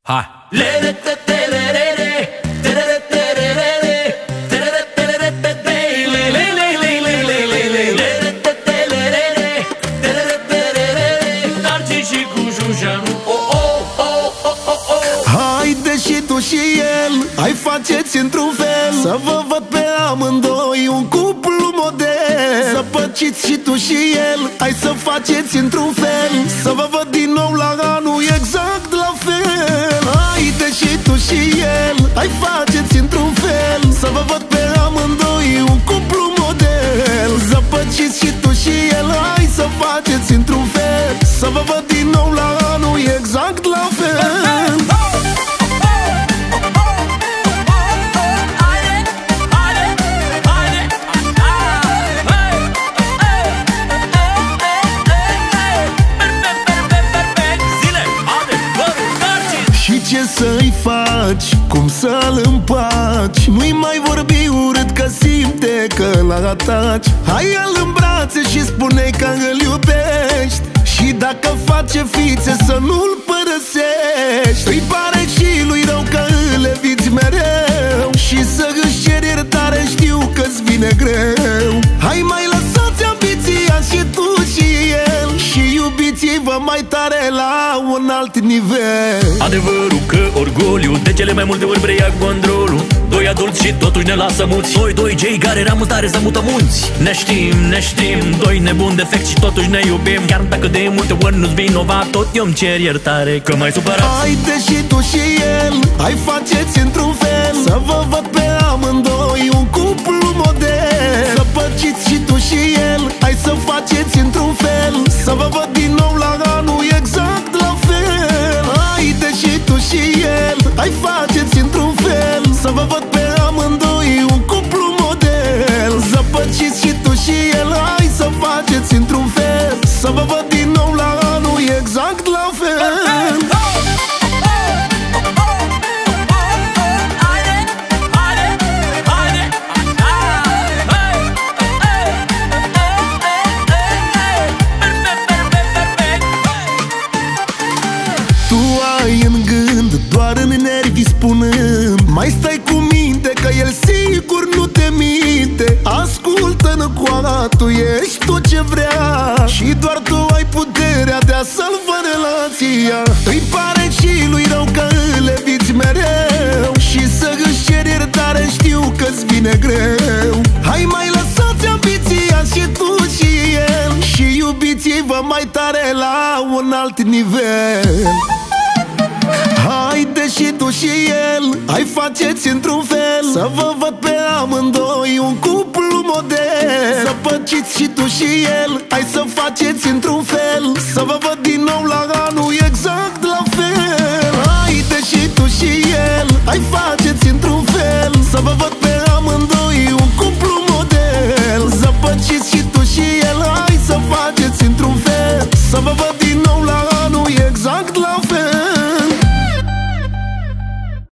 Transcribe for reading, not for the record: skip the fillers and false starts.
Hai! Haide și tu și el, hai faceți într-un fel să vă văd pe amândoi un cuplu model. Să păciți și tu și el, hai să faceți într-un fel să vă văd din nou la anul exact la fel. Haide și tu și el, hai faceți într-un fel să vă văd pe amândoi un cuplu model. Să păciți și tu și el, hai să faceți într-un fel să vă văd din nou la anul exact la fel. Ce să-i faci, cum să-l împaci, nu-i mai vorbi urât că simte că l-ataci. Hai-l în brațe și spune că îl iubești și dacă face fițe să nu-l părăsești. Îi pare și lui rău că îl eviți mereu și să își ceri iertare, știu că-ți vine greu. Hai mai lăsați ambiția și tu și el și iubiți-vă mai tare la un alt nivel. Adevărul că orgoliu de cele mai multe ori preia controlul. Doi adulți și totuși ne lasă muți. Doi cei care eram în stare să mută munți. Ne știm, doi nebuni defect și totuși ne iubim. Chiar dacă de multe ori nu-ți vinovat, tot eu-mi cer iertare că m-ai supărat. Haide și tu și el, hai faceți într-un fel să vă văd pe amândoi un cuplu model. Să păciți și tu și el, hai să faceți într-un fel să vă văd din nou la anul exact la fel. Haide și tu și el, hai faceți într-un fel să vă văd pe amândoi un cuplu model. Să păciți și tu și el, hai să faceți într-un fel să vă văd din nou la anul exact la fel. În gând, doar în nervi spunând, mai stai cu minte că el sigur nu te minte. Ascultă-n coana, tu ești tot ce vrea și doar tu ai puterea de a salva relația. Îi pare și lui rău că îl eviți mereu și să își ceri iertare, știu că-ți vine greu. Hai mai lăsați ambiția și tu și el și iubiți-vă mai tare la un alt nivel. Haide și tu și el, hai faceți într-un fel să vă văd pe amândoi un cuplu model. Să păciți și tu și el, hai să faceți într-un fel să vă văd din nou la anul